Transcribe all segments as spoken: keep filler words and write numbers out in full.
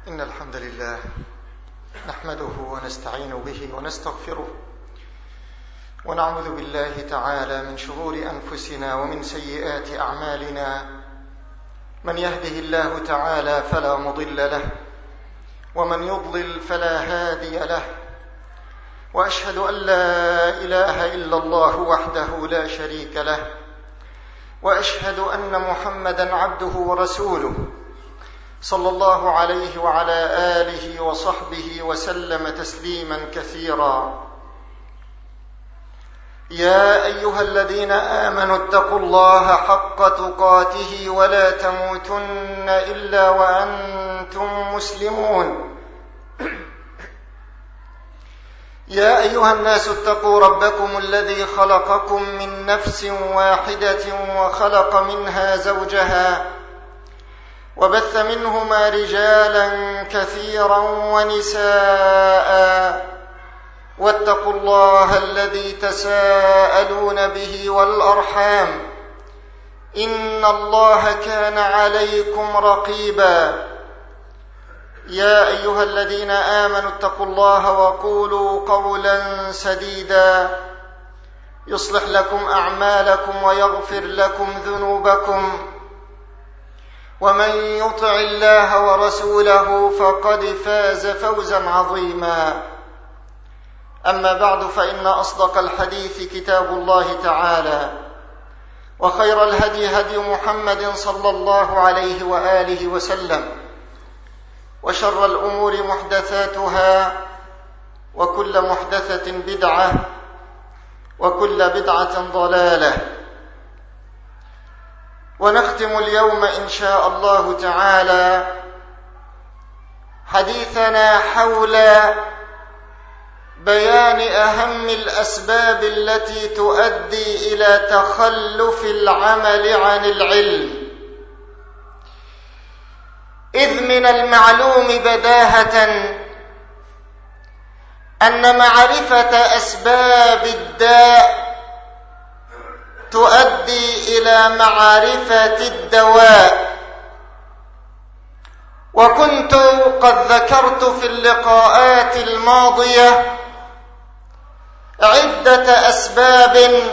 إن الحمد لله نحمده ونستعين به ونستغفره ونعوذ بالله تعالى من شرور أنفسنا ومن سيئات أعمالنا. من يهده الله تعالى فلا مضل له ومن يضلل فلا هادي له، وأشهد أن لا إله إلا الله وحده لا شريك له، وأشهد أن محمدًا عبده ورسوله صلى الله عليه وعلى آله وصحبه وسلم تسليمًا كثيرًا. يا أيها الذين آمنوا اتقوا الله حق تقاته ولا تموتن إلا وأنتم مسلمون. يا أيها الناس اتقوا ربكم الذي خلقكم من نفس واحدة وخلق منها زوجها وبث منهما رجالا كثيرا ونساء، واتقوا الله الذي تساءلون به والأرحام إن الله كان عليكم رقيبا. يا أيها الذين آمنوا اتقوا الله وقولوا قولا سديدا يصلح لكم أعمالكم ويغفر لكم ذنوبكم، ومن يطع الله ورسوله فقد فاز فوزا عظيما. أما بعد، فإن أصدق الحديث كتاب الله تعالى، وخير الهدي هدي محمد صلى الله عليه وآله وسلم، وشر الأمور محدثاتها، وكل محدثة بدعة، وكل بدعة ضلالة. ونختم اليوم إن شاء الله تعالى حديثنا حول بيان أهم الأسباب التي تؤدي إلى تخلف العمل عن العلم. إذ من المعلوم بداهة أن معرفة أسباب الداء تؤدي إلى معرفة الدواء. وكنت قد ذكرت في اللقاءات الماضية عدة أسباب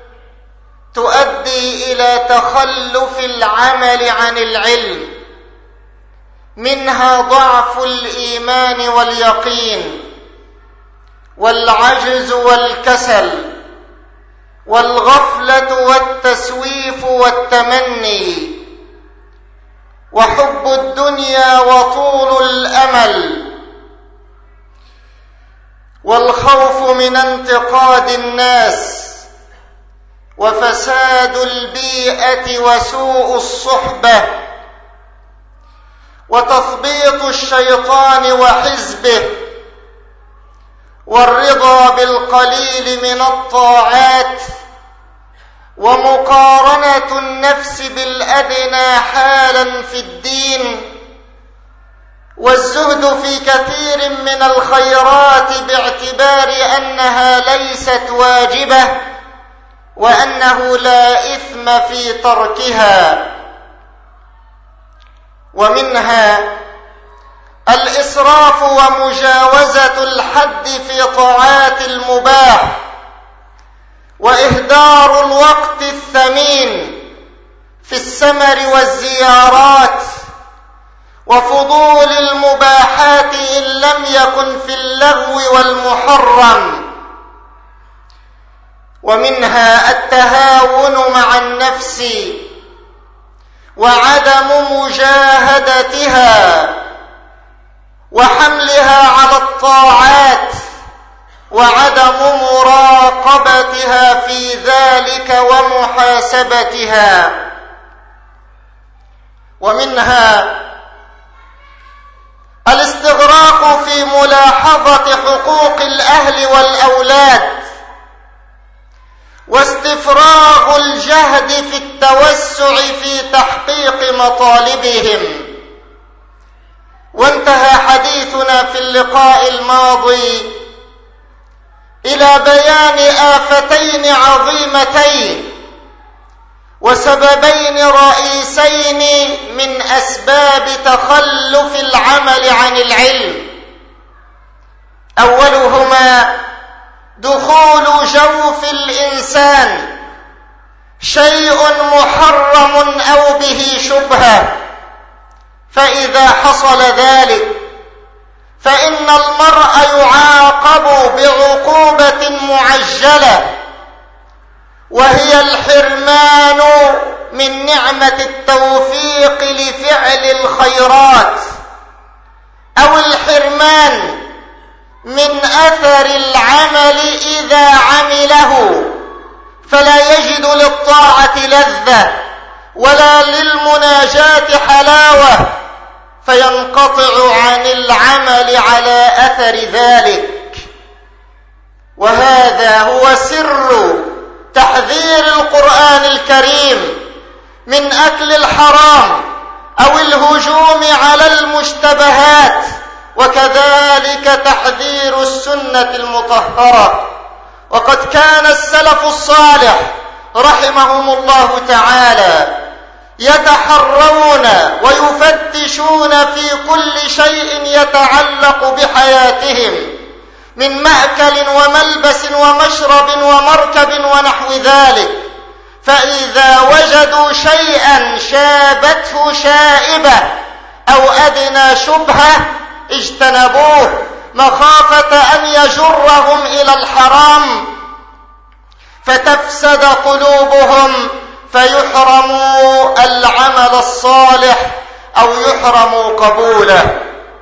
تؤدي إلى تخلف العمل عن العلم، منها ضعف الإيمان واليقين، والعجز والكسل، والغفلة والتسويف والتمني، وحب الدنيا وطول الأمل، والخوف من انتقاد الناس، وفساد البيئة وسوء الصحبة، وتثبيط الشيطان وحزبه، والرضا بالقليل من الطاعات، ومقارنة النفس بالأدنى حالا في الدين، والزهد في كثير من الخيرات باعتبار أنها ليست واجبة، وأنه لا إثم في تركها. ومنها الإسراف ومجاوزة الحد في طاعات المباح، وإهدار الوقت الثمين في السمر والزيارات، وفضول المباحات إن لم يكن في اللغو والمحرم. ومنها التهاون مع النفس وعدم مجاهدتها وحملها على الطاعات وعدم مراقبتها في ذلك ومحاسبتها. ومنها الاستغراق في ملاحظة حقوق الأهل والأولاد، واستفراغ الجهد في التوسع في تحقيق مطالبهم. وانتهى حديثنا في اللقاء الماضي إلى بيان آفتين عظيمتين، وسببين رئيسين من أسباب تخلف العمل عن العلم. أولهما دخول جوف الإنسان شيء محرم أو به شبهة، فإذا حصل ذلك فإن المرء يعاقب بعقوبة معجلة، وهي الحرمان من نعمة التوفيق لفعل الخيرات، أو الحرمان من أثر العمل إذا عمله، فلا يجد للطاعة لذة ولا للمناجاة حلاوة، فينقطع عن العمل على أثر ذلك. وهذا هو سر تحذير القرآن الكريم من أكل الحرام أو الهجوم على المشتبهات، وكذلك تحذير السنة المطهرة. وقد كان السلف الصالح رحمهم الله تعالى يتحرون ويفتشون في كل شيء يتعلق بحياتهم من مأكل وملبس ومشرب ومركب ونحو ذلك، فإذا وجدوا شيئا شابته شائبة أو أدنى شبهة اجتنبوه مخافة أن يجرهم إلى الحرام فتفسد قلوبهم فيحرموا العمل الصالح أو يحرموا قبوله.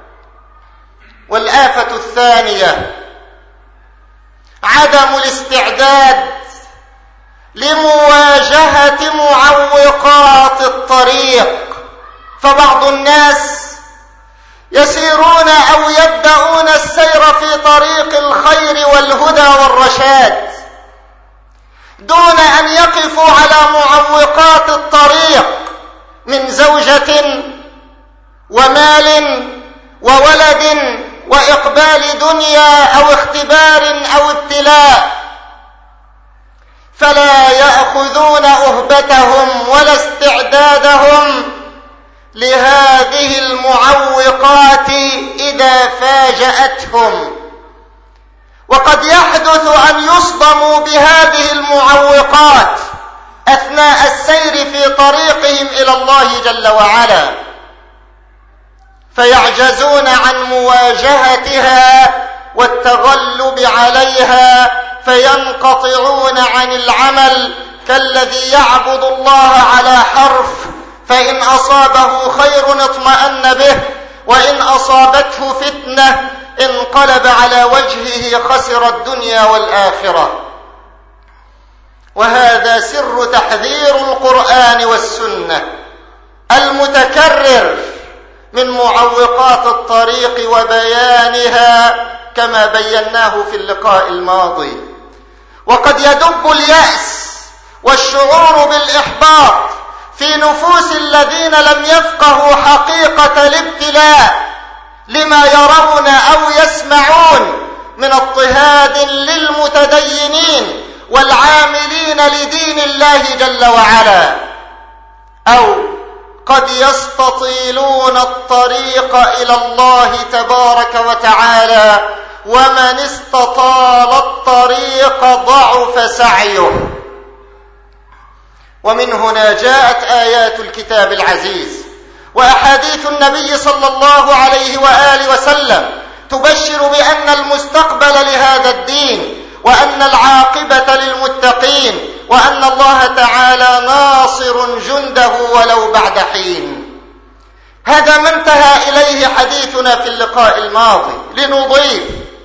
والآفة الثانية عدم الاستعداد لمواجهة معوقات الطريق، فبعض الناس يسيرون أو يبدأون السير في طريق الخير والهدى والرشاد دون أن يقفوا على معوقات الطريق من زوجة ومال وولد وإقبال دنيا أو اختبار أو ابتلاء، فلا يأخذون أهبتهم ولا استعدادهم لهذه المعوقات إذا فاجأتهم. وقد يحدث أن يصدموا بهذه المعوقات أثناء السير في طريقهم إلى الله جل وعلا، فيعجزون عن مواجهتها والتغلب عليها، فينقطعون عن العمل كالذي يعبد الله على حرف، فإن أصابه خير اطمأن به، وإن أصابته فتنة انقلب على وجهه خسر الدنيا والآخرة. وهذا سر تحذير القرآن والسنة المتكرر من معوقات الطريق وبيانها كما بيناه في اللقاء الماضي. وقد يدب اليأس والشعور بالإحباط في نفوس الذين لم يفقهوا حقيقة الابتلاء لما يرون أو يسمعون من اضطهاد للمتدينين والعاملين لدين الله جل وعلا، أو قد يستطيلون الطريق إلى الله تبارك وتعالى، ومن استطال الطريق ضعف سعيه. ومن هنا جاءت آيات الكتاب العزيز وأحاديث النبي صلى الله عليه وآله وسلم تبشر بأن المستقبل لهذا الدين، وأن العاقبة للمتقين، وأن الله تعالى ناصر جنده ولو بعد حين. هذا ما انتهى إليه حديثنا في اللقاء الماضي. لنضيف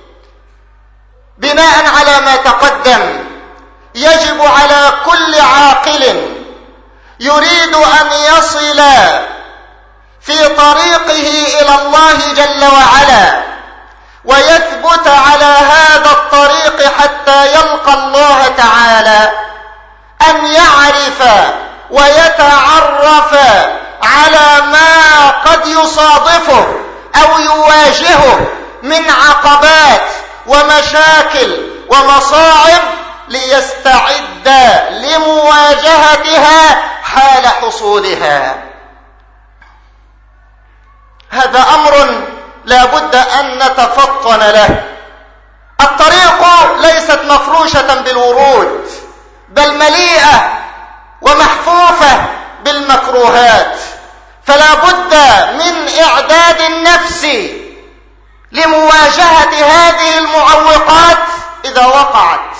بناء على ما تقدم، يجب على كل عاقل يريد أن يصل في طريقه إلى الله جل وعلا ويثبت على هذا الطريق حتى يلقى الله تعالى أن يعرف ويتعرف على ما قد يصادفه أو يواجهه من عقبات ومشاكل ومصاعب، ليستعد لمواجهتها أصولها. هذا أمر لا بد أن نتفطن له. الطريق ليست مفروشة بالورود، بل مليئة ومحفوفة بالمكروهات، فلا بد من إعداد النفس لمواجهة هذه المعوقات إذا وقعت.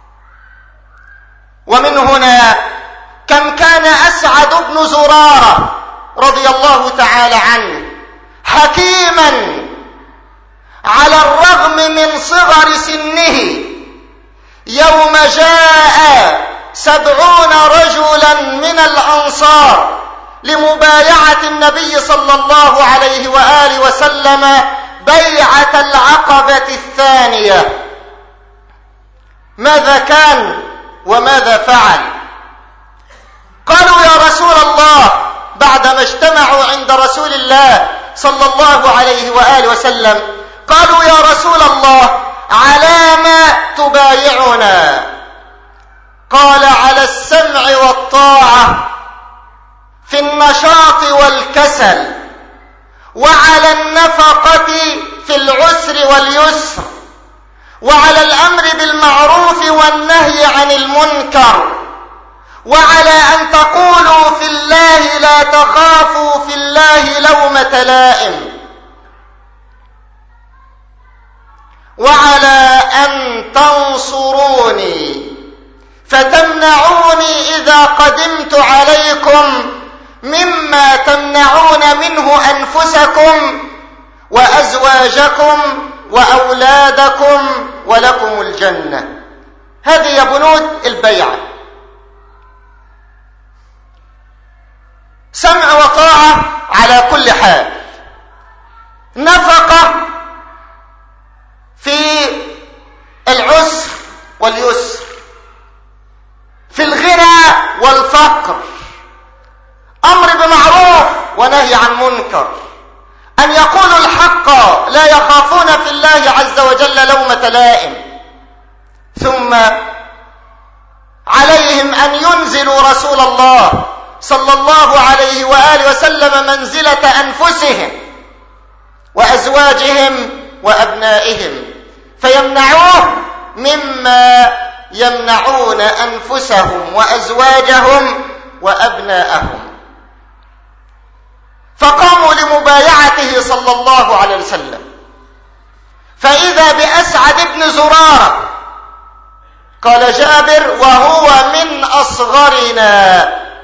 ومن هنا كم كان أسعد بن زرارة رضي الله تعالى عنه حكيما على الرغم من صغر سنه، يوم جاء سبعون رجلا من الأنصار لمبايعة النبي صلى الله عليه وآله وسلم بيعة العقبة الثانية، ماذا كان وماذا فعل؟ قالوا يا رسول الله بعدما اجتمعوا عند رسول الله صلى الله عليه وآله وسلم، قالوا يا رسول الله على ما تبايعنا؟ قال على السمع والطاعة في النشاط والكسل، وعلى النفقة في العسر واليسر، وعلى الأمر بالمعروف والنهي عن المنكر، وعلى أن تقولوا في الله لا تخافوا في الله لومة لائم، وعلى أن تنصروني فتمنعوني إذا قدمت عليكم مما تمنعون منه أنفسكم وأزواجكم وأولادكم ولكم الجنة. هذه بنود البيعة، سمع وطاعة على كل حال، نفقة في العسر واليسر، في الغنى والفقر، أمر بمعروف ونهي عن منكر، أن يقولوا الحق لا يخافون في الله عز وجل لومة لائم. ثم عليهم أن ينزلوا رسول الله صلى الله عليه وآله وسلم منزلة أنفسهم وأزواجهم وأبنائهم، فيمنعوه مما يمنعون أنفسهم وأزواجهم وأبناءهم. فقاموا لمبايعته صلى الله عليه وسلم، فإذا بأسعد بن زرارة، قال جابر وهو من أصغرنا،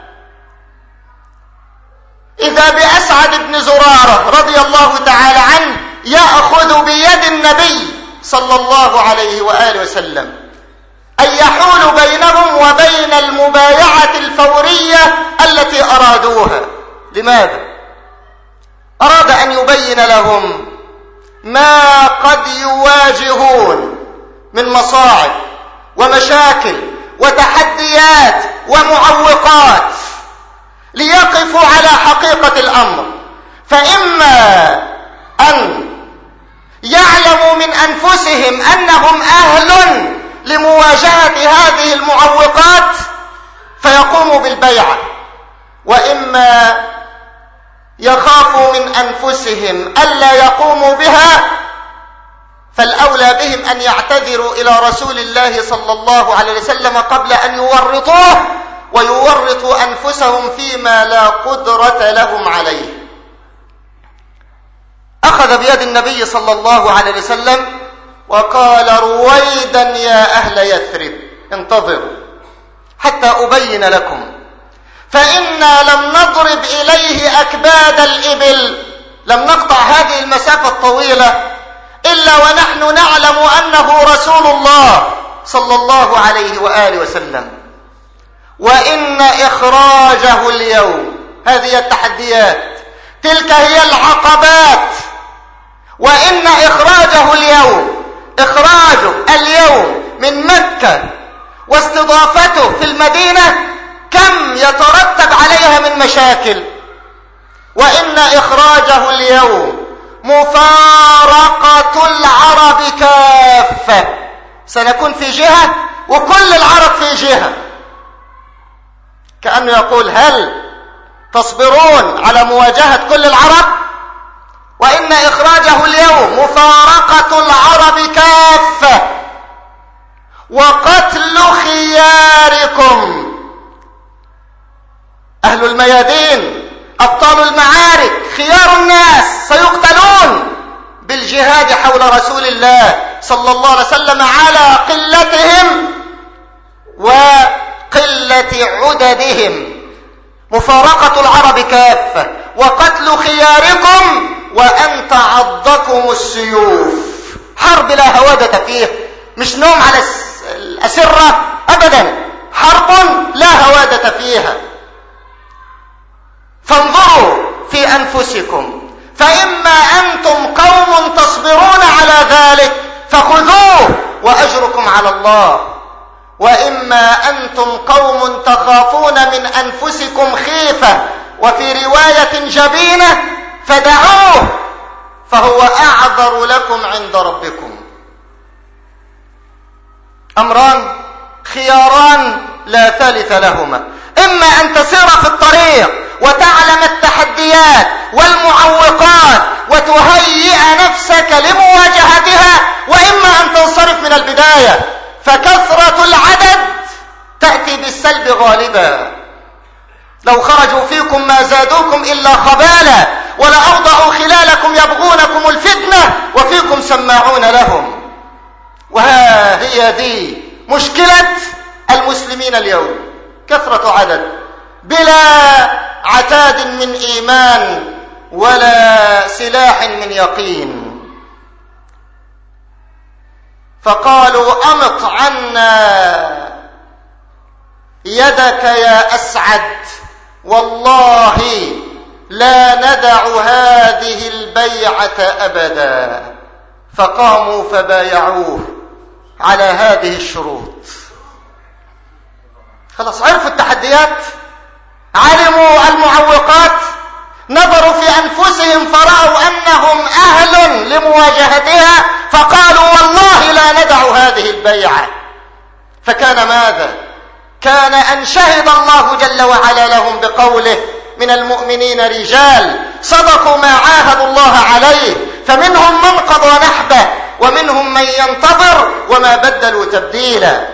إذا بأسعد بن زرارة رضي الله تعالى عنه يأخذ بيد النبي صلى الله عليه وآله وسلم أن يحول بينهم وبين المبايعة الفورية التي أرادوها. لماذا؟ أراد أن يبين لهم ما قد يواجهون من مصاعب ومشاكل وتحديات ومعوقات، ليقفوا على حقيقة الأمر. فإما أن يعلموا من أنفسهم أنهم أهل لمواجهة هذه المعوقات فيقوموا بالبيعة، وإما يخافوا من أنفسهم ألا يقوموا بها، فالأولى بهم أن يعتذروا إلى رسول الله صلى الله عليه وسلم قبل أن يورطوه ويورطوا أنفسهم فيما لا قدرة لهم عليه. أخذ بيد النبي صلى الله عليه وسلم وقال رويدا يا أهل يثرب انتظروا حتى أبين لكم، فإنا لم نضرب إليه أكباد الإبل، لم نقطع هذه المسافة الطويلة إلا ونحن نعلم أنه رسول الله صلى الله عليه وآله وسلم، وإن إخراجه اليوم، هذه التحديات، تلك هي العقبات، وإن إخراجه اليوم، إخراجه اليوم من مكة واستضافته في المدينة كم يترتب عليها من مشاكل، وإن إخراجه اليوم مفارقة العرب كافة، سنكون في جهة وكل العرب في جهة. كأنه يقول هل تصبرون على مواجهة كل العرب؟ وإن إخراجه اليوم مفارقة العرب كافة وقتل خياركم. أهل الميادين أبطال المعارك خيار الناس سيقتلون بالجهاد حول رسول الله صلى الله عليه وسلم على قلتهم وقلة عددهم. مفارقة العرب كافة وقتل خياركم وأن تعضكم السيوف. حرب لا هوادة فيه، مش نوم على الأسرة أبدا، حرب لا هوادة فيها. فانظروا في أنفسكم، فإما أنتم قوم تصبرون على ذلك فخذوه وأجركم على الله، وإما أنتم قوم تخافون من أنفسكم خيفة وفي رواية جبينة فدعوه فهو أعذر لكم عند ربكم. أمران خياران لا ثالث لهما، إما أن تسير في الطريق وتعلم التحديات والمعوقات وتهيئ نفسك لمواجهتها، وإما أن تنصرف من البداية، فكثرة العدد تأتي بالسلب غالبا. لو خرجوا فيكم ما زادوكم إلا خبالا ولأوضعوا خلالكم يبغونكم الفتنة وفيكم سماعون لهم. وها هي دي مشكلة المسلمين اليوم، كثرة عدد بلا عتاد من إيمان ولا سلاح من يقين. فقالوا أمط عنا يدك يا أسعد، والله لا ندع هذه البيعة أبدا. فقاموا فبايعوه على هذه الشروط. خلاص عرفوا التحديات، علموا المعوقات، نظروا في أنفسهم فرأوا أنهم أهل لمواجهتها، فقالوا والله لا ندع هذه البيعة. فكان ماذا؟ كان أن شهد الله جل وعلا لهم بقوله: من المؤمنين رجال صدقوا ما عاهدوا الله عليه، فمنهم من قضى نحبه ومنهم من ينتظر وما بدلوا تبديلا.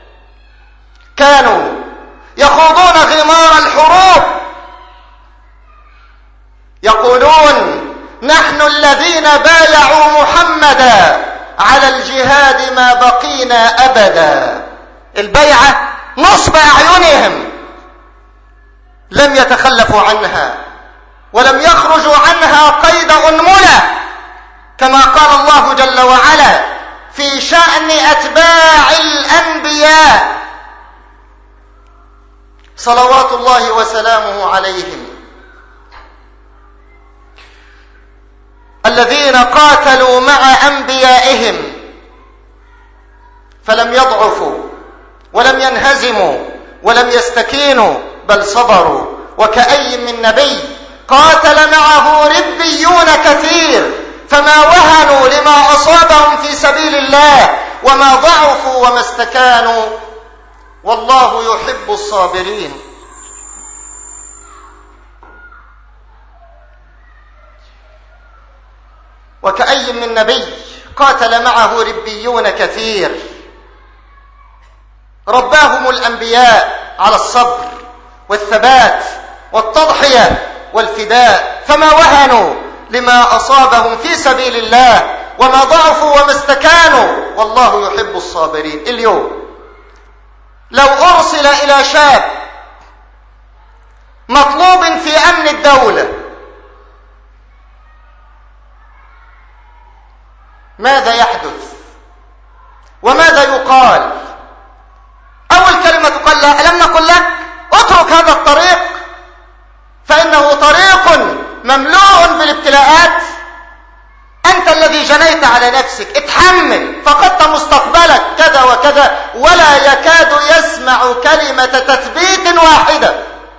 كانوا يخوضون غمار الحروب يقولون: نحن الذين بايعوا محمدا على الجهاد ما بقينا أبدا. البيعة نصب أعينهم، لم يتخلفوا عنها ولم يخرجوا عنها قيد أنملة، كما قال الله جل وعلا في شأن أتباع الأنبياء صلوات الله وسلامه عليهم: الذين قاتلوا مع أنبيائهم فلم يضعفوا ولم ينهزموا ولم يستكينوا بل صبروا. وكأي من نبي قاتل معه ربيون كثير فما وهنوا لما أصابهم في سبيل الله وما ضعفوا وما استكانوا، والله يحب الصابرين. وكأي من نبي قاتل معه ربيون كثير رباهم الأنبياء على الصبر والثبات والتضحية والفداء، فما وهنوا لما أصابهم في سبيل الله وما ضعفوا وما استكانوا، والله يحب الصابرين. اليوم لو أرسل إلى شاب مطلوب في أمن الدولة ماذا يحدث وماذا يقال؟ أول كلمة تقال له: ألم نقل لك اترك هذا الطريق فإنه طريق مملوء بالابتلاءات، أنت الذي جنيت على نفسك، اتحمل، فقدت مستقبلك كذا وكذا، ولا يكاد يسمع كلمة تثبيت واحدة.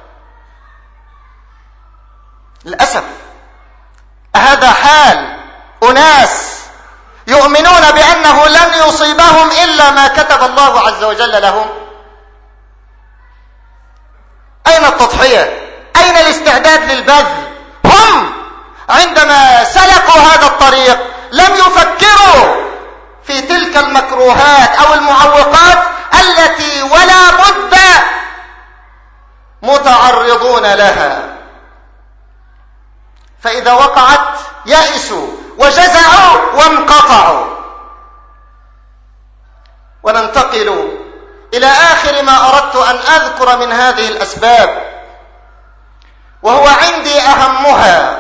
للأسف هذا حال أناس يؤمنون بأنه لن يصيبهم إلا ما كتب الله عز وجل لهم. أين التضحية؟ أين الاستعداد استعداد للبذل. هم عندما سلكوا هذا الطريق لم يفكروا في تلك المكروهات أو المعوقات التي ولا بد متعرضون لها، فإذا وقعت يأسوا وجزعوا وانقطعوا. وننتقل إلى آخر ما أردت أن أذكر من هذه الأسباب، وهو عندي أهمها،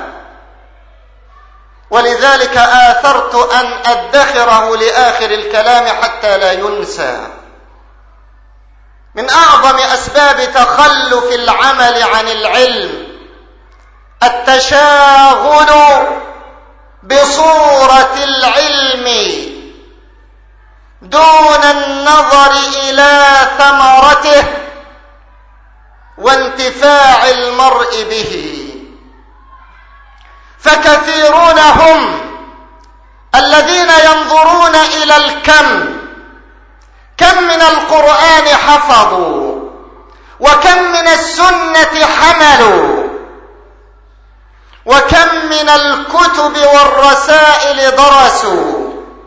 ولذلك آثرت أن أدخره لآخر الكلام حتى لا ينسى. من أعظم أسباب تخلف العمل عن العلم التشاغل بصورة العلم دون النظر إلى ثمرته وانتفاع المرء به. فكثيرون هم الذين ينظرون إلى الكم، كم من القرآن حفظوا وكم من السنة حملوا وكم من الكتب والرسائل درسوا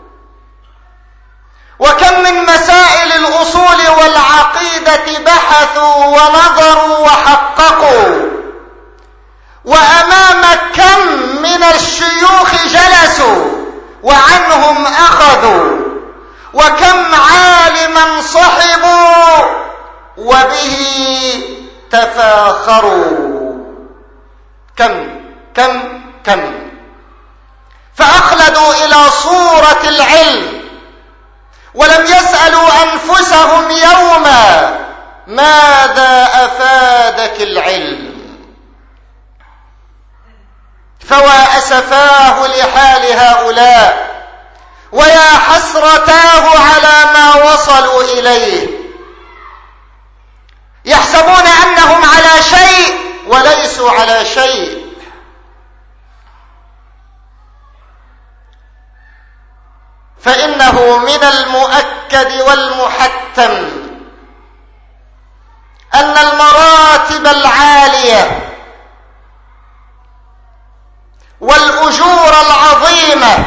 وكم من مسائل الأصول والعقيدة بحثوا ونظروا وحققوا، وأمام كم من الشيوخ جلسوا وعنهم أخذوا، وكم عالما صحبوا وبه تفاخروا. كم كم كم فأخلدوا إلى صورة العلم ولم يسألوا أنفسهم يوما ماذا أفادك العلم. فوا أسفاه لحال هؤلاء ويا حسرتاه على ما وصلوا إليه. يحسبون أنهم على شيء وليسوا على شيء. فإنه من المؤكد والمحتم أن المراتب العالية والأجور العظيمة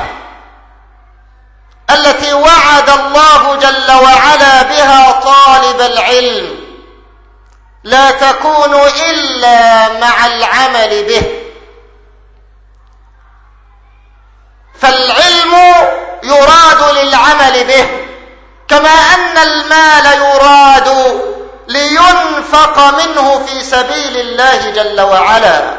التي وعد الله جل وعلا بها طالب العلم لا تكون إلا مع العمل به. فالعلم يراد للعمل به، كما أن المال يراد لينفق منه في سبيل الله جل وعلا.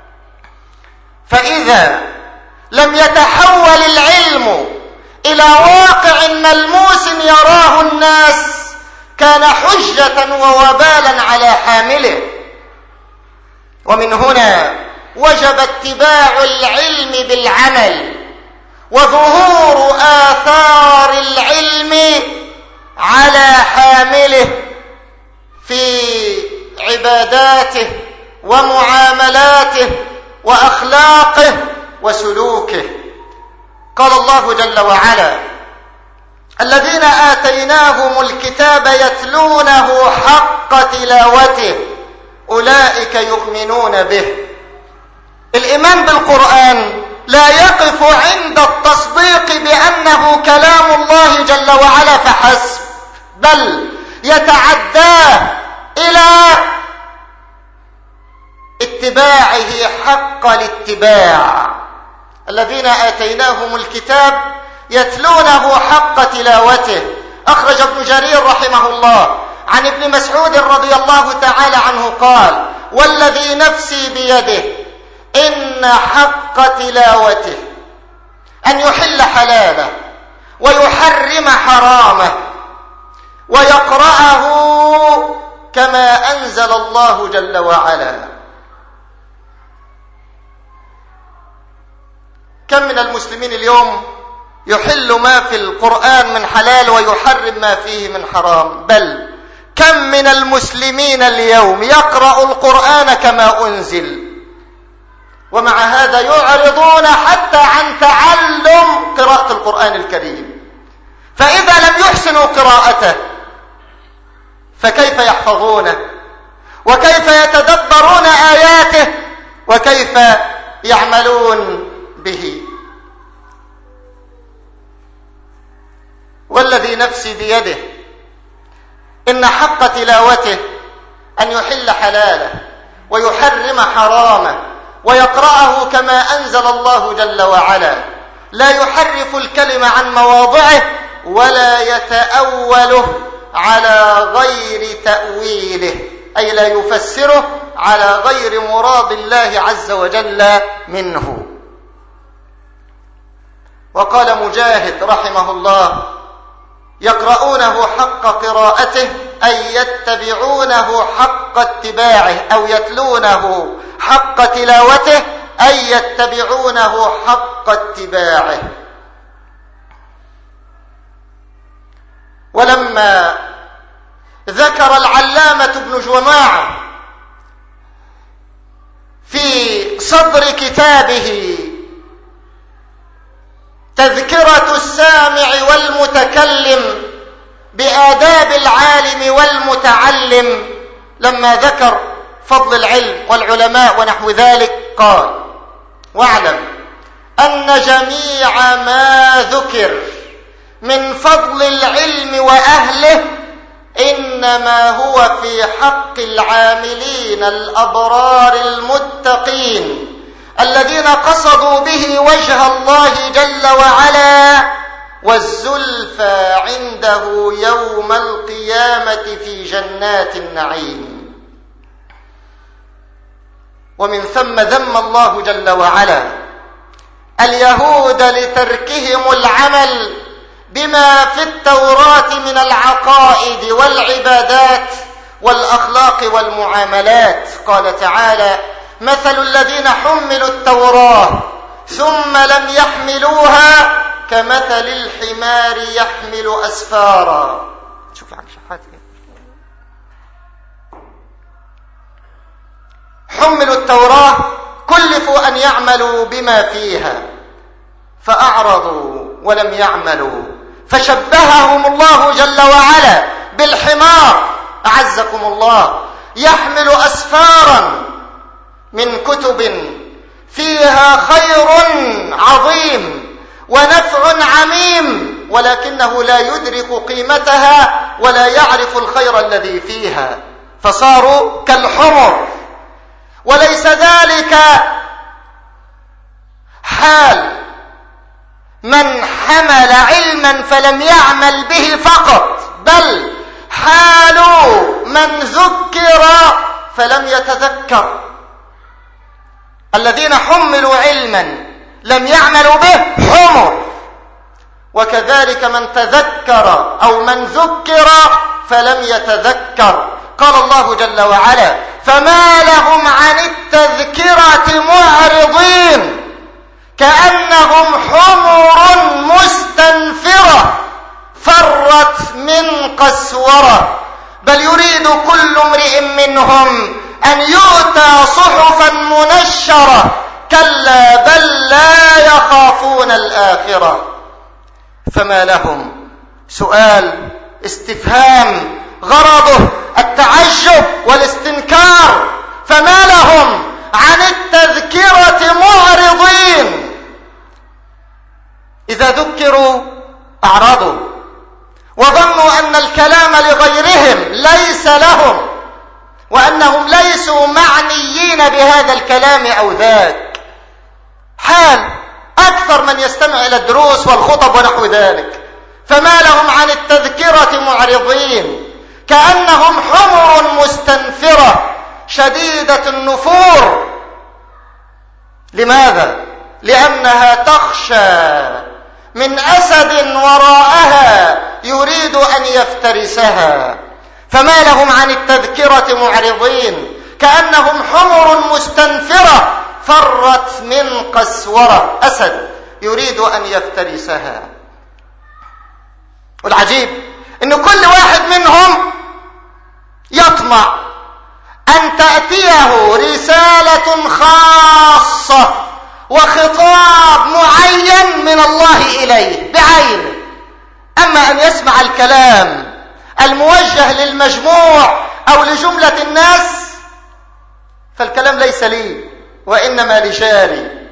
فإذا لم يتحول العلم إلى واقع ملموس يراه الناس كان حجة ووبالا على حامله. ومن هنا وجب اتباع العلم بالعمل وظهور آثار العلم على حامله في عباداته ومعاملاته وأخلاقه وسلوكه. قال الله جل وعلا: الذين آتيناهم الكتاب يتلونه حق تلاوته أولئك يؤمنون به. الإيمان بالقرآن لا يقف عند التصديق بأنه كلام الله جل وعلا فحسب، بل يتعداه إلى اتباعه حق الاتباع. الذين آتيناهم الكتاب يتلونه حق تلاوته. أخرج ابن جرير رحمه الله عن ابن مسعود رضي الله تعالى عنه قال: والذي نفسي بيده إن حق تلاوته أن يحل حلاله ويحرم حرامه ويقرأه كما أنزل الله جل وعلا. كم من المسلمين اليوم يحل ما في القرآن من حلال ويحرم ما فيه من حرام، بل كم من المسلمين اليوم يقرأ القرآن كما أنزل، ومع هذا يعرضون حتى عن تعلم قراءة القرآن الكريم. فإذا لم يحسنوا قراءته فكيف يحفظونه وكيف يتدبرون آياته وكيف يعملون به. والذي نفسي بيده إن حق تلاوته أن يحل حلاله ويحرم حرامه ويقرأه كما أنزل الله جل وعلا، لا يحرف الكلم عن مواضعه ولا يتأوله على غير تأويله، أي لا يفسره على غير مراد الله عز وجل منه. وقال مجاهد رحمه الله: يقرؤونه حق قراءته أي يتبعونه حق اتباعه، أو يتلونه حق تلاوته أي يتبعونه حق اتباعه. ولما ذكر العلامة ابن جماعة في صدر كتابه تذكرة السامع والمتكلم بآداب العالم والمتعلم، لما ذكر فضل العلم والعلماء ونحو ذلك قال: واعلم أن جميع ما ذكر من فضل العلم وأهله إنما هو في حق العاملين الأبرار المتقين الذين قصدوا به وجه الله جل وعلا والزلفى عنده يوم القيامة في جنات النعيم. ومن ثم ذم الله جل وعلا اليهود لتركهم العمل بما في التوراة من العقائد والعبادات والأخلاق والمعاملات. قال تعالى: مثل الذين حملوا التوراة ثم لم يحملوها كمثل الحمار يحمل أسفارا. شوف عن شحات ايه. حملوا التوراة كلفوا أن يعملوا بما فيها فأعرضوا ولم يعملوا، فشبههم الله جل وعلا بالحمار أعزكم الله، يحمل أسفارا من كتب فيها خير عظيم ونفع عميم، ولكنه لا يدرك قيمتها ولا يعرف الخير الذي فيها، فصاروا كالحمر. وليس ذلك حال من حمل علما فلم يعمل به فقط، بل حال من ذكر فلم يتذكر. الذين حملوا علما لم يعملوا به حمر، وكذلك من تذكر أو من ذكر فلم يتذكر. قال الله جل وعلا: فما لهم عن التذكرة معرضين كأنهم حمر مستنفرة فرت من قسورة، بل يريد كل امرئ منهم أن يؤتى صحفا منشرة كلا بل لا يخافون الآخرة. فما لهم، سؤال استفهام غرضه التعجب والاستنكار، فما لهم عن التذكرة معرضين. إذا ذكروا أعرضوا وظنوا أن الكلام لغيرهم ليس لهم، وأنهم ليسوا معنيين بهذا الكلام أو ذاك. حال أكثر من يستمع إلى الدروس والخطب ونحو ذلك. فما لهم عن التذكرة معرضين كأنهم حمر مستنفرة شديدة النفور. لماذا؟ لأنها تخشى من أسد وراءها يريد أن يفترسها. فما لهم عن التذكرة معرضين كأنهم حمر مستنفرة فرت من قسورة، أسد يريد أن يفترسها. والعجيب أن كل واحد منهم يطمع أن تأتيه رسالة خاصة وخطاب معين من الله إليه بعينه. أما أن يسمع الكلام الموجه للمجموع أو لجملة الناس فالكلام ليس لي وإنما لجاري.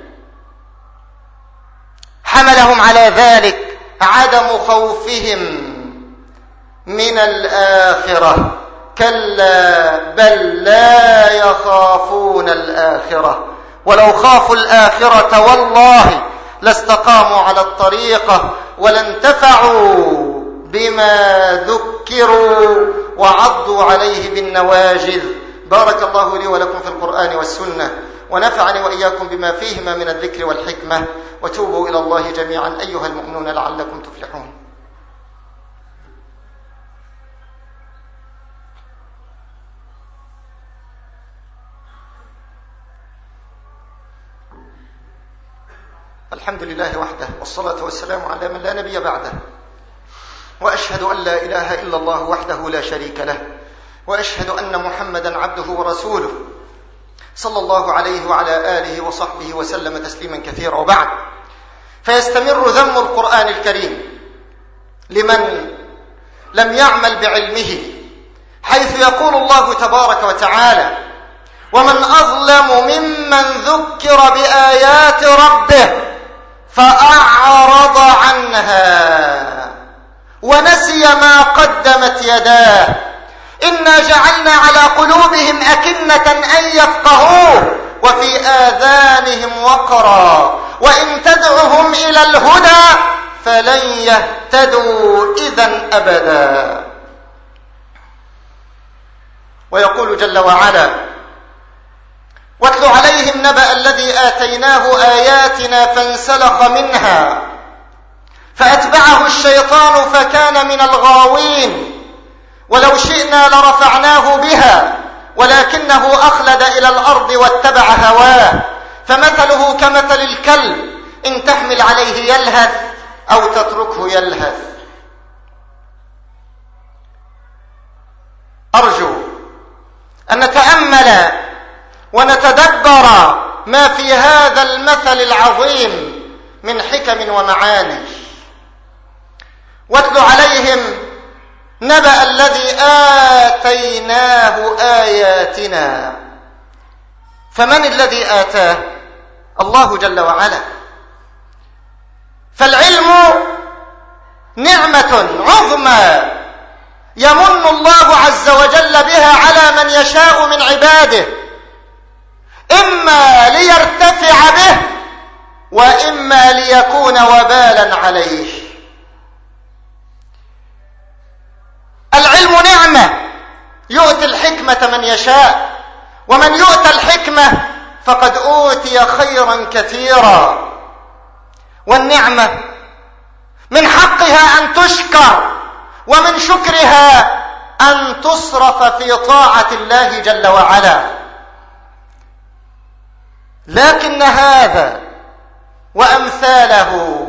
حملهم على ذلك عدم خوفهم من الآخرة. كلا بل لا يخافون الآخرة، ولو خافوا الآخرة والله لاستقاموا على الطريقة ولانتفعوا بما ذكروا وعضوا عليه بالنواجذ. بارك الله لي ولكم في القرآن والسنة، ونفعني وإياكم بما فيهما من الذكر والحكمة، وتوبوا إلى الله جميعا أيها المؤمنون لعلكم تفلحون. الحمد لله وحده، والصلاة والسلام على من لا نبي بعده، وأشهد أن لا إله إلا الله وحده لا شريك له، وأشهد أن محمدا عبده ورسوله صلى الله عليه وعلى آله وصحبه وسلم تسليما كثيرا. وبعد، فيستمر ذم القرآن الكريم لمن لم يعمل بعلمه، حيث يقول الله تبارك وتعالى: ومن أظلم ممن ذكر بآيات ربه فأعرض عنها ونسي ما قدمت يداه إنا جعلنا على قلوبهم أكنة أن يفقهوه وفي آذانهم وقرا وإن تدعهم إلى الهدى فلن يهتدوا إذا أبدا. ويقول جل وعلا: واتل عليهم نبأ الذي آتيناه آياتنا فانسلخ منها فأتبعه الشيطان فكان من الغاوين ولو شئنا لرفعناه بها ولكنه أخلد إلى الأرض واتبع هواه فمثله كمثل الكلب إن تحمل عليه يلهث أو تتركه يلهث. أرجو أن نتأمل ونتدبر ما في هذا المثل العظيم من حكم ومعاني. واتل عليهم نبأ الذي آتيناه آياتنا. فمن الذي آتاه؟ الله جل وعلا. فالعلم نعمة عظمى يمن الله عز وجل بها على من يشاء من عباده، إما ليرتفع به وإما ليكون وبالا عليه. العلم نعمة يؤتي الحكمة من يشاء، ومن يؤتى الحكمة فقد أوتي خيرا كثيرا. والنعمة من حقها أن تشكر، ومن شكرها أن تصرف في طاعة الله جل وعلا. لكن هذا وأمثاله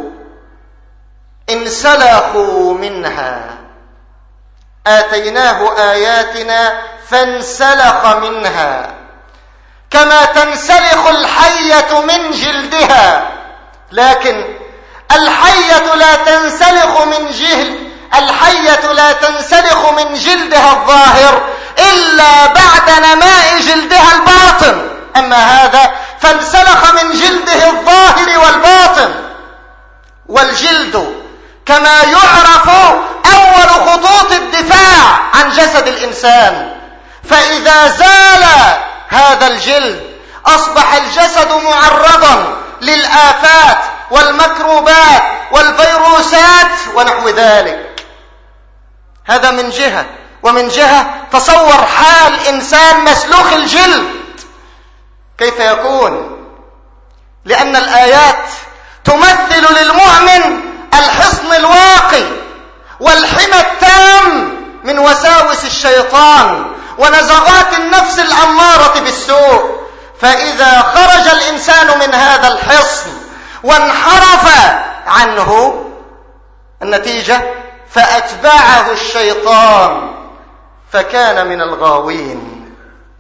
انسلخوا منها. آتيناه آياتنا فانسلخ منها كما تنسلخ الحية من جلدها. لكن الحية لا تنسلخ من جلد الحية لا تنسلخ من جلدها الظاهر إلا بعد نماء جلدها الباطن، أما هذا فانسلخ من جلده الظاهر والباطن. والجلد كما يعرف أول خطوط الدفاع عن جسد الإنسان، فإذا زال هذا الجلد أصبح الجسد معرضا للآفات والمكروبات والفيروسات ونحو ذلك. هذا من جهة. ومن جهة تصور حال إنسان مسلوخ الجلد كيف يكون؟ لأن الآيات تمثل للمؤمن الحصن الواقي والحمى التام من وساوس الشيطان ونزغات النفس الأمارة بالسوء. فإذا خرج الإنسان من هذا الحصن وانحرف عنه، النتيجة فأتبعه الشيطان فكان من الغاوين.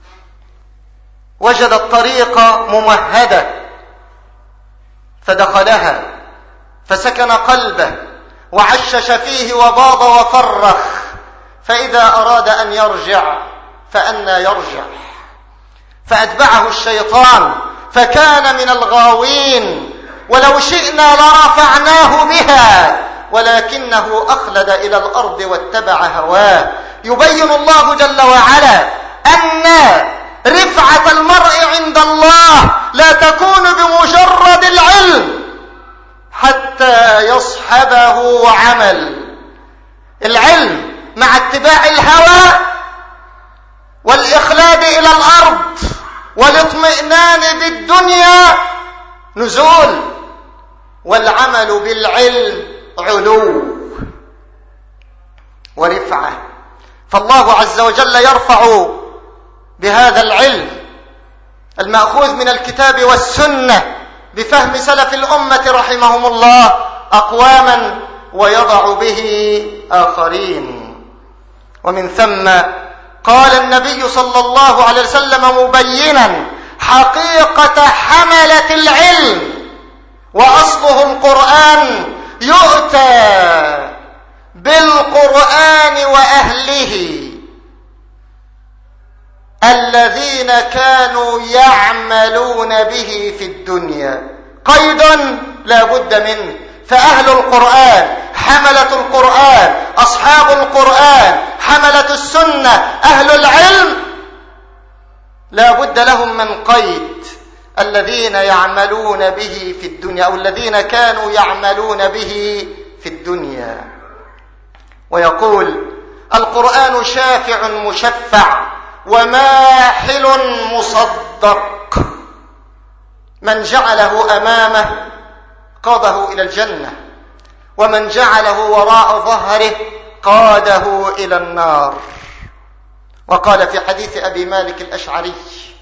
وجد الطريق ممهدة فدخلها فسكن قلبه وعشش فيه وباض وفرخ، فإذا أراد أن يرجع فأنى يرجع؟ فأتبعه الشيطان فكان من الغاوين، ولو شئنا لرفعناه بها ولكنه أخلد إلى الأرض واتبع هواه. يبين الله جل وعلا أن رفعة المرء عند الله لا تكون بمجرد العلم حتى يصحبه عمل. العلم مع اتباع الهوى والإخلاد إلى الأرض والاطمئنان بالدنيا نزول، والعمل بالعلم علو ورفعة. فالله عز وجل يرفع بهذا العلم المأخوذ من الكتاب والسنة بفهم سلف الأمة رحمهم الله أقواما ويضع به آخرين. ومن ثم قال النبي صلى الله عليه وسلم مبينا حقيقة حملة العلم وأصله القرآن: يؤتى بالقرآن وأهله الذين كانوا يعملون به في الدنيا. قيد لا بد منه، فأهل القرآن، حملة القرآن، أصحاب القرآن، حملة السنة، أهل العلم لا بد لهم من قيد: الذين يعملون به في الدنيا، أو الذين كانوا يعملون به في الدنيا. ويقول: القرآن شافع مشفع وماحل مصدق، من جعله أمامه قاده إلى الجنة، ومن جعله وراء ظهره قاده إلى النار. وقال في حديث أبي مالك الأشعري: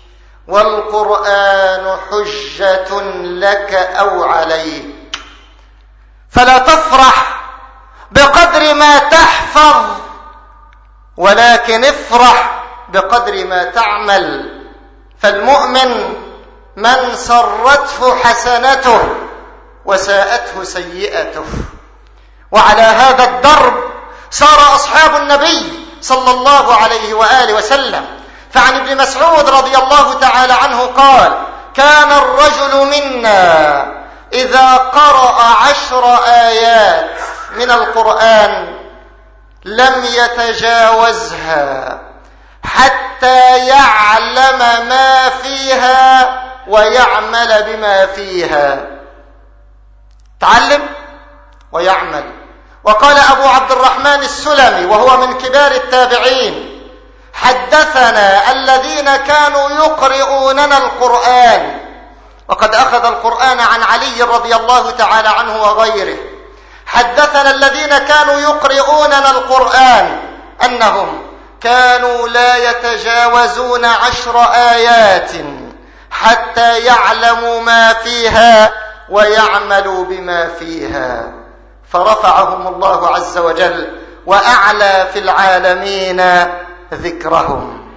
والقرآن حجة لك أو عليك، فلا تفرح بقدر ما تحفظ، ولكن افرح بقدر ما تعمل. فالمؤمن من سرته حسنته وساءته سيئته. وعلى هذا الدرب سار أصحاب النبي صلى الله عليه وآله وسلم. فعن ابن مسعود رضي الله تعالى عنه قال: كان الرجل منا إذا قرأ عشر آيات من القرآن لم يتجاوزها حتى يعلم ما فيها ويعمل بما فيها. تعلم ويعمل. وقال أبو عبد الرحمن السلمي وهو من كبار التابعين: حدثنا الذين كانوا يقرؤوننا القرآن، وقد أخذ القرآن عن علي رضي الله تعالى عنه وغيره. حدثنا الذين كانوا يقرؤوننا القرآن أنهم كانوا لا يتجاوزون عشر آيات حتى يعلموا ما فيها ويعملوا بما فيها، فرفعهم الله عز وجل وأعلى في العالمين ذكرهم.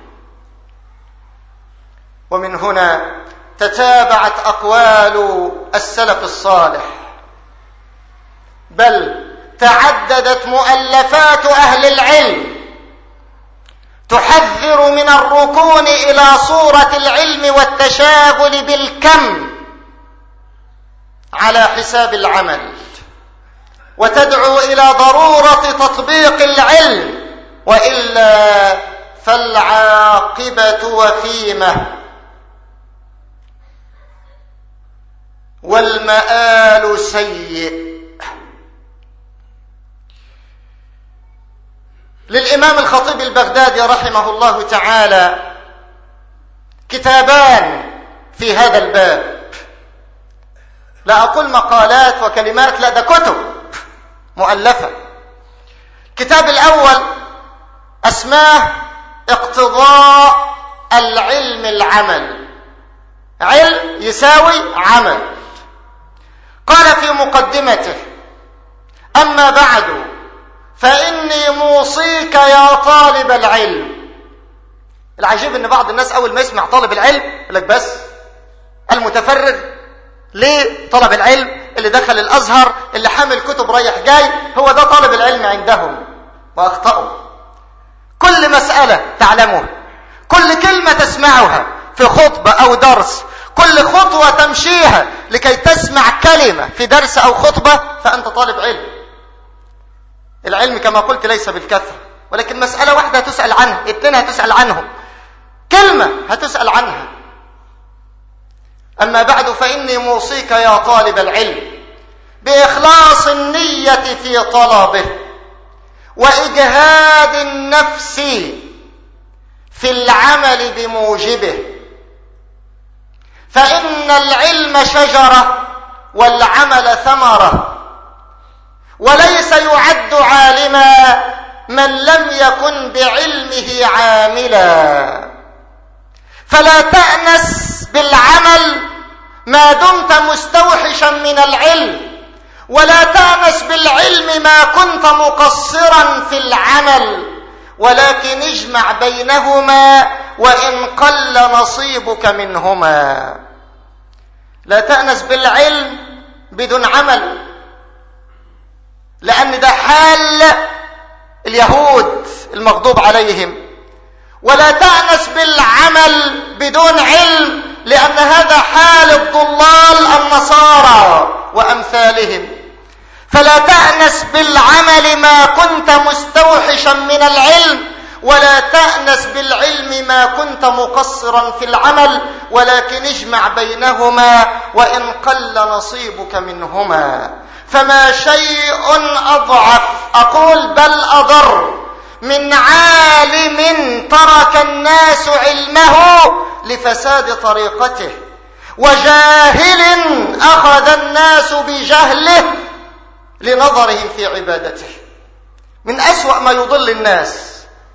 ومن هنا تتابعت أقوال السلف الصالح، بل تعددت مؤلفات أهل العلم تحذر من الركون إلى صورة العلم والتشاغل بالكم على حساب العمل، وتدعو إلى ضرورة تطبيق العلم، وإلا فالعاقبة وخيمة والمآل سيء. للإمام الخطيب البغدادي رحمه الله تعالى كتابان في هذا الباب، لا أقول مقالات وكلمات، لا ده كتب مؤلفة. الكتاب الأول اسماه اقتضاء العلم العمل، علم يساوي عمل. قال في مقدمته: أما بعد فإني موصيك يا طالب العلم. العجيب ان بعض الناس اول ما يسمع طالب العلم يقول لك بس المتفرغ ليه طلب العلم، اللي دخل الازهر، اللي حامل كتب رايح جاي، هو ده طالب العلم عندهم. واخطأوا. كل مسألة تعلمها، كل كلمة تسمعها في خطبة او درس، كل خطوة تمشيها لكي تسمع كلمة في درس أو خطبة فأنت طالب علم. العلم كما قلت ليس بالكثرة، ولكن مسألة واحدة هتسأل عنها، اثنين هتسأل عنهم، كلمة هتسأل عنها. أما بعد فإني موصيك يا طالب العلم بإخلاص النية في طلبه وإجهاد النفس في العمل بموجبه، فإن العلم شجرة والعمل ثمرة، وليس يعد عالما من لم يكن بعلمه عاملا. فلا تأنس بالعمل ما دمت مستوحشا من العلم، ولا تأنس بالعلم ما كنت مقصرا في العمل، ولكن اجمع بينهما وإن قل نصيبك منهما. لا تأنس بالعلم بدون عمل، لأن ده حال اليهود المغضوب عليهم، ولا تأنس بالعمل بدون علم، لأن هذا حال الضلال النصارى وأمثالهم. فلا تأنس بالعمل ما كنت مستوحشا من العلم، ولا تأنس بالعلم ما كنت مقصرا في العمل، ولكن اجمع بينهما وإن قل نصيبك منهما. فما شيء أضعف، أقول بل أضر، من عالم ترك الناس علمه لفساد طريقته، وجاهل أخذ الناس بجهله لنظرهم في عبادته. من أسوأ ما يضل الناس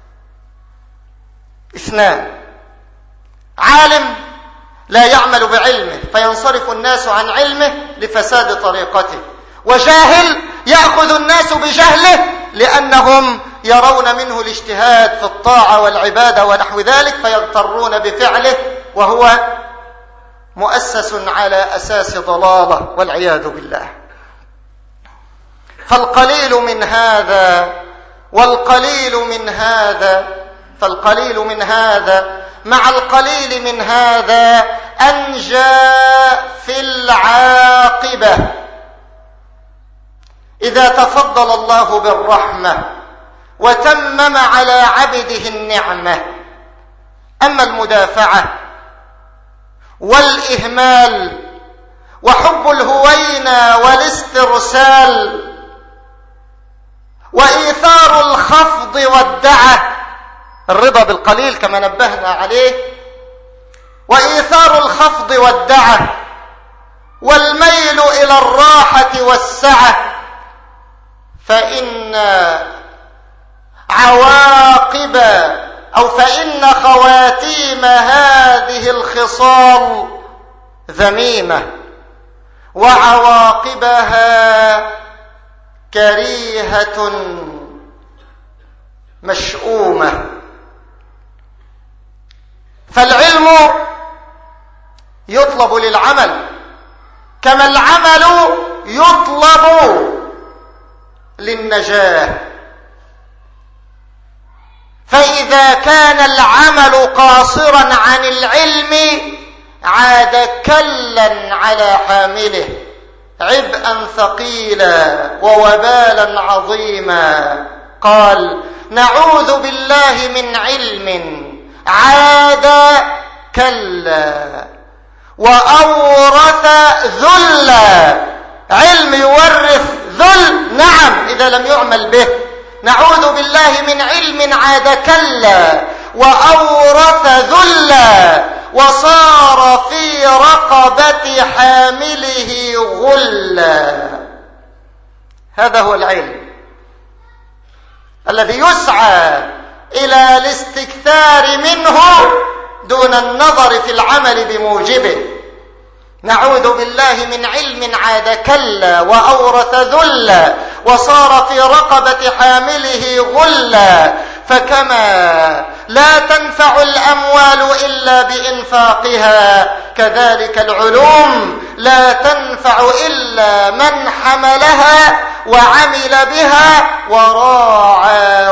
اثنان: عالم لا يعمل بعلمه فينصرف الناس عن علمه لفساد طريقته، وجاهل يأخذ الناس بجهله لأنهم يرون منه الاجتهاد في الطاعة والعبادة ونحو ذلك فيغترون بفعله، وهو مؤسس على أساس ضلالة والعياذ بالله. فالقليل من هذا والقليل من هذا فالقليل من هذا مع القليل من هذا أنجى في العاقبة إذا تفضل الله بالرحمة وتمم على عبده النعمة. أما المدافعة والإهمال وحب الهوينة والاسترسال وإيثار الخفض والدعة، الرضا بالقليل كما نبهنا عليه، وإيثار الخفض والدعة والميل إلى الراحة والسعة، فإن عواقب أو فإن خواتيم هذه الخصال ذميمة، وعواقبها كريهة مشؤومة. فالعلم يطلب للعمل كما العمل يطلب للنجاة. فإذا كان العمل قاصرا عن العلم عاد كلا على حامله، عبئا ثقيلا ووبالا عظيما. قال: نعوذ بالله من علم عاد كلا وأورث ذلا. علم يورث ذل، نعم، إذا لم يعمل به. نعوذ بالله من علم عاد كلا وأورث ذلا وصار في رقبة حامله غلا. هذا هو العلم الذي يسعى إلى الاستكثار منه دون النظر في العمل بموجبه. نعوذ بالله من علم عاد كلا وأورث ذلا وصار في رقبة حامله غلا. فكما لا تنفع الأموال إلا بإنفاقها، كذلك العلوم لا تنفع إلا من حملها وعمل بها وراعى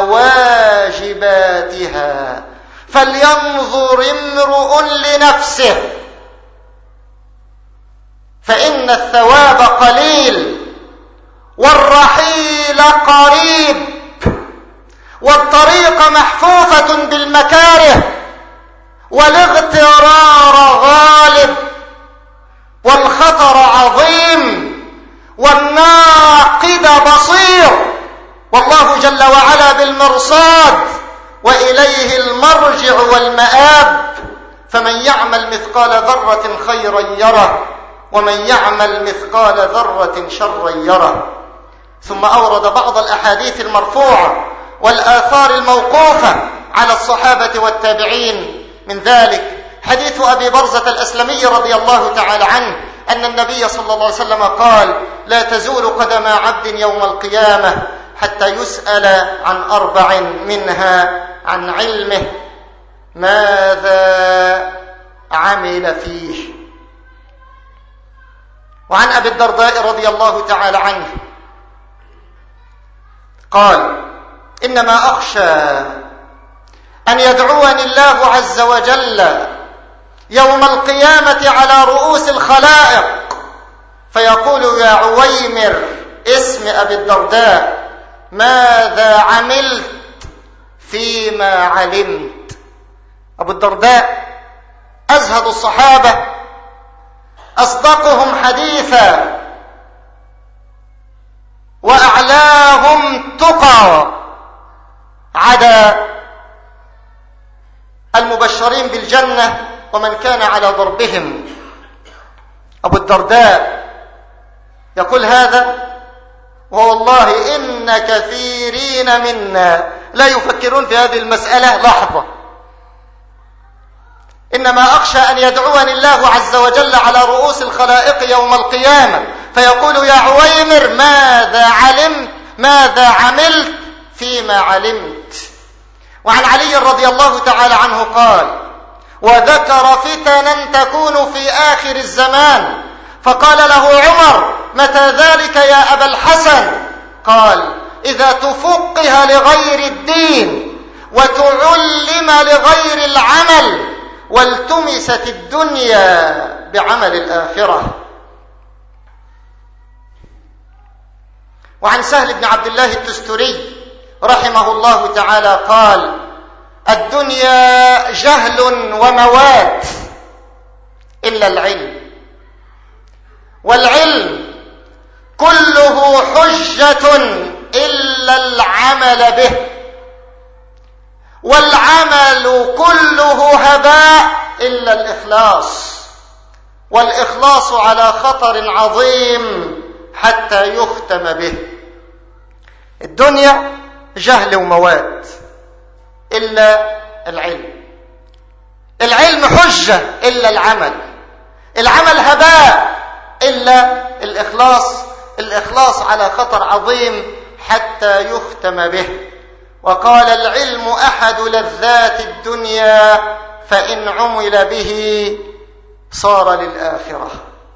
واجباتها. فلينظر امرؤ لنفسه فإن الثواب قليل والرحيل قريب والطريق محفوفة بالمكاره والاغترار غالب والخطر عظيم والناقد بصير والله جل وعلا بالمرصاد وإليه المرجع والمآب. فمن يعمل مثقال ذرة خيرا يره ومن يعمل مثقال ذرة شرا يره. ثم أورد بعض الأحاديث المرفوعة والآثار الموقوفة على الصحابة والتابعين، من ذلك حديث أبي برزة الأسلمي رضي الله تعالى عنه أن النبي صلى الله عليه وسلم قال: لا تزول قدم عبد يوم القيامة حتى يسأل عن أربع، منها عن علمه ماذا عمل فيه. وعن أبي الدرداء رضي الله تعالى عنه قال: إنما أخشى أن يدعوني الله عز وجل يوم القيامة على رؤوس الخلائق فيقول: يا عويمر، اسم أبي الدرداء، ماذا عملت فيما علمت؟ أبو الدرداء أزهد الصحابة، أصدقهم حديثا، وأعلاهم تقى، عدا المبشرين بالجنة ومن كان على ضربهم. أبو الدرداء يقول هذا والله إن كثيرين منا لا يفكرون في هذه المسألة لحظة. إنما أخشى أن يدعوني الله عز وجل على رؤوس الخلائق يوم القيامة فيقول: يا عويمر، ماذا علمت ماذا عملت فيما علمت. وعن علي رضي الله تعالى عنه قال: وذكر فتنا تكون في آخر الزمان فقال له عمر: متى ذلك يا أبا الحسن؟ قال: إذا تفقه لغير الدين وتعلم لغير العمل والتمست الدنيا بعمل الآخرة. وعن سهل بن عبد الله التستري رحمه الله تعالى قال: الدنيا جهل وموات إلا العلم، والعلم كله حجة إلا العمل به، والعمل كله هباء إلا الإخلاص، والإخلاص على خطر عظيم حتى يختم به. الدنيا جهل وموات إلا العلم، العلم حجة إلا العمل، العمل هباء إلا الإخلاص، الإخلاص على خطر عظيم حتى يختم به. وقال: العلم أحد لذات الدنيا فإن عمل به صار للآخرة.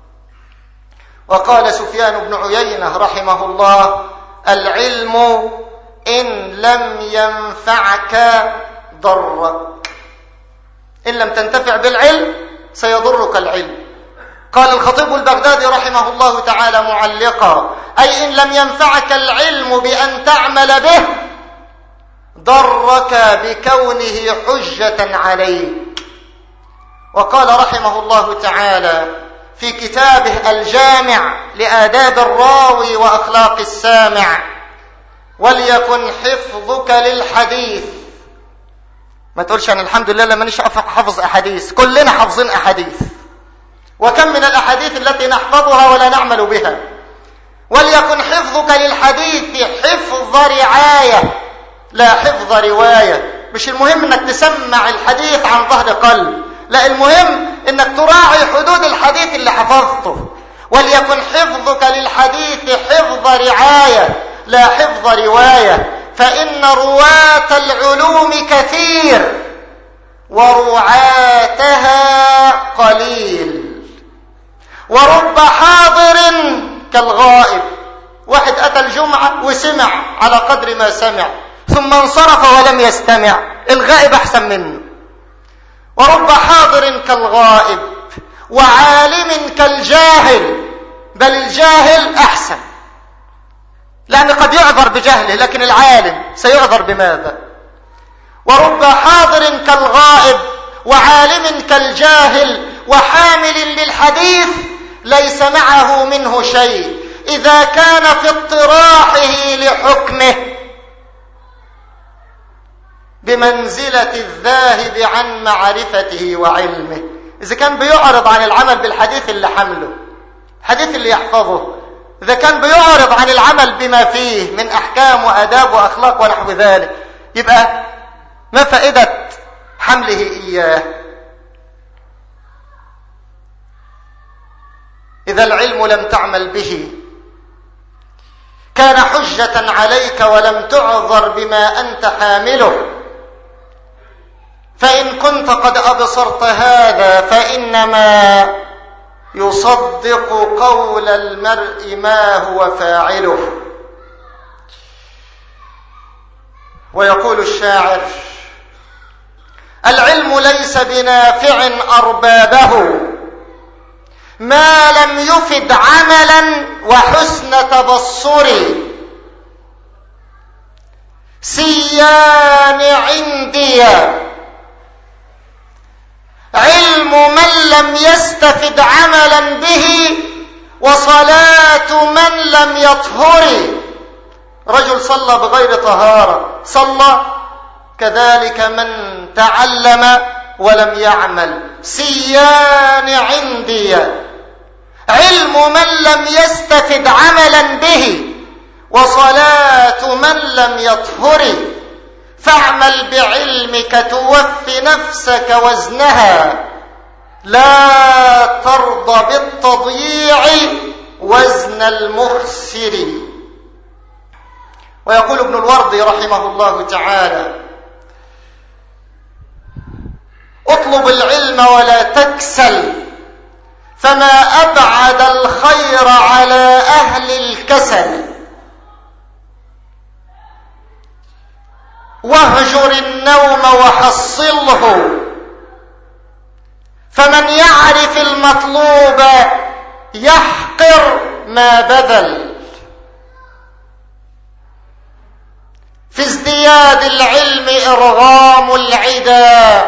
وقال سفيان بن عيينة رحمه الله: العلم إن لم ينفعك ضرك، إن لم تنتفع بالعلم سيضرك العلم. قال الخطيب البغدادي رحمه الله تعالى معلقا: أي إن لم ينفعك العلم بأن تعمل به ضرك بكونه حجة عليك. وقال رحمه الله تعالى في كتابه الجامع لآداب الراوي وأخلاق السامع: وليكن حفظك للحديث. ما تقولش أنا الحمد لله لما نيش حفظ أحاديث، كلنا حافظين أحاديث، وكم من الأحاديث التي نحفظها ولا نعمل بها. وليكن حفظك للحديث حفظ رعاية لا حفظ رواية. مش المهم انك تسمع الحديث عن ظهر قلب، لا، المهم انك تراعي حدود الحديث اللي حفظته. وليكن حفظك للحديث حفظ رعاية لا حفظ رواية، فإن رواة العلوم كثير ورعاتها قليل، ورب حاضر كالغائب. واحد أتى الجمعة وسمع على قدر ما سمع ثم انصرف ولم يستمع، الغائب أحسن منه. ورب حاضر كالغائب، وعالم كالجاهل، بل الجاهل أحسن، لأن قد يعذر بجهله، لكن العالم سيعذر بماذا؟ ورب حاضر كالغائب وعالم كالجاهل وحامل للحديث ليس معه منه شيء إذا كان في اطراحه لحكمه بمنزلة الذاهب عن معرفته وعلمه. إذا كان بيعرض عن العمل بالحديث اللي حمله، الحديث اللي يحفظه، إذا كان بيعرض عن العمل بما فيه من أحكام وآداب وأخلاق ونحو ذلك، يبقى ما فائدة حمله إياه؟ إذا العلم لم تعمل به كان حجة عليك ولم تعذر بما أنت حامله. فإن كنت قد أبصرت هذا فإنما يصدق قول المرء ما هو فاعله. ويقول الشاعر: العلم ليس بنافع أربابه ما لم يفد عملا وحسن تبصر. سيان عندي علم من لم يستفد عملا به وصلاة من لم يطهر. رجل صلى بغير طهارة صلى، كذلك من تعلم ولم يعمل. سيان عندي علم من لم يستفد عملا به وصلاة من لم يطهر. فاعمل بعلمك توفي نفسك وزنها، لا ترضى بالتضييع وزن المخسر. ويقول ابن الوردي رحمه الله تعالى: اطلب العلم ولا تكسل، فما أبعد الخير على أهل الكسل. واهجر النوم وحصله، فمن يعرف المطلوب يحقر ما بذل. في ازدياد العلم إرغام العدا،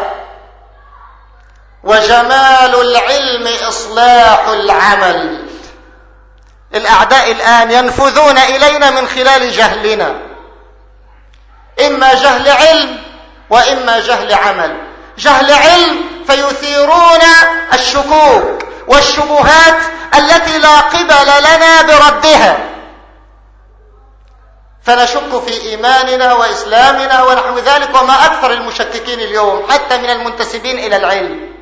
وجمال العلم إصلاح العمل. الأعداء الآن ينفذون إلينا من خلال جهلنا، إما جهل علم وإما جهل عمل. جهل علم فيثيرون الشكوك والشبهات التي لا قبل لنا بردها، فنشك في إيماننا وإسلامنا ونحو ذلك. وما أكثر المشككين اليوم حتى من المنتسبين إلى العلم.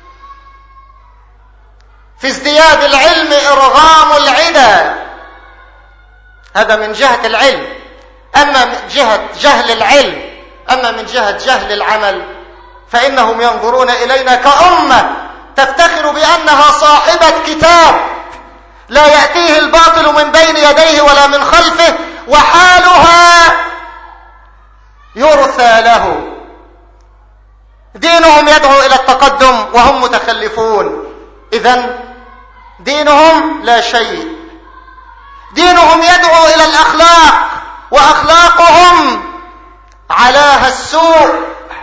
في ازدياد العلم إرغام العدا، هذا من جهة العلم. أما من جهة جهل العلم، أما من جهة جهل العمل، فإنهم ينظرون إلينا كأمة تفتخر بأنها صاحبة كتاب لا يأتيه الباطل من بين يديه ولا من خلفه، وحالها يرثى له. دينهم يدعو إلى التقدم وهم متخلفون. إذن دينهم لا شيء. دينهم يدعو إلى الأخلاق وأخلاقهم علاها السوء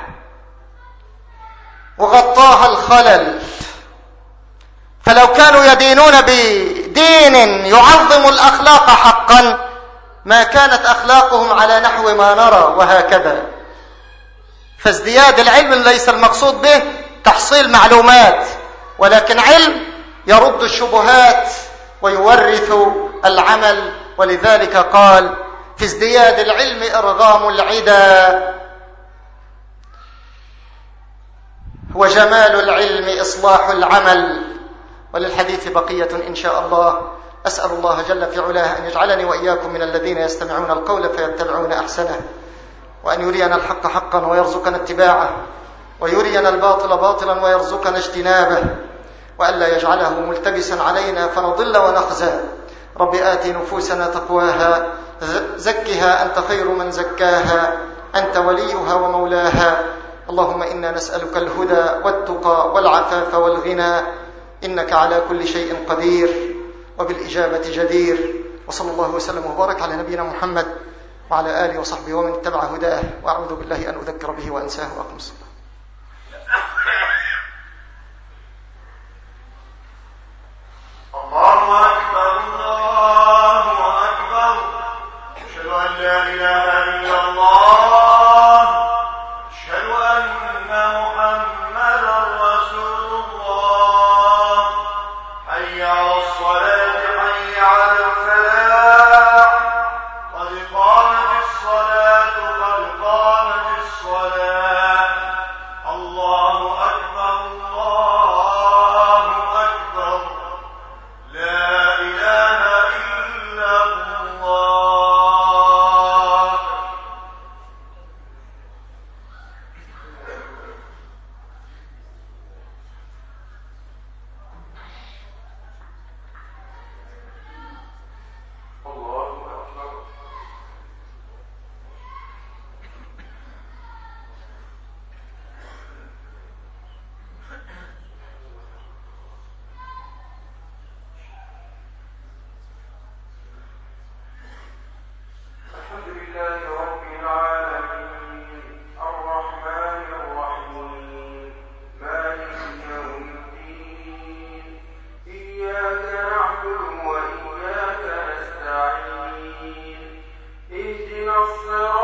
وغطاها الخلل. فلو كانوا يدينون بدين يعظم الأخلاق حقا ما كانت أخلاقهم على نحو ما نرى، وهكذا. فازدياد العلم ليس المقصود به تحصيل معلومات، ولكن علم يرد الشبهات ويورث العمل. ولذلك قال: في ازدياد العلم إرغام العدا، وجمال العلم إصلاح العمل. وللحديث بقية إن شاء الله. أسأل الله جل في علاه أن يجعلني وإياكم من الذين يستمعون القول فيتبعون أحسنه، وأن يرينا الحق حقا ويرزقنا اتباعه، ويرينا الباطل باطلا ويرزقنا اجتنابه، وألا يجعله ملتبسا علينا فنضل ونخزى. رب آت نفوسنا تقواها، زكها أنت خير من زكاها، أنت وليها ومولاها. اللهم إنا نسألك الهدى والتقى والعفاف والغنى، إنك على كل شيء قدير وبالإجابة جدير. وصلى الله وسلم وبارك على نبينا محمد وعلى آله وصحبه ومن اتبع هداه، وأعوذ بالله أن أذكر به وأنساه وأقم الصلاة. الله أكبر الله أكبر، أشهد أن لا إله إلا الله، أشهد أن محمدا رسول الله، حي على الصلاة حي على الفلاح، قد قامت الصلاة قد قامت الصلاة، الله أكبر الله أكبر، لا إله إلا الله. الله أكبر. الحمد لله رب العالمين، الرحمن الرحيم، مالك يوم الدين، إياك نعبد وإياك نستعين، اهدنا الصراط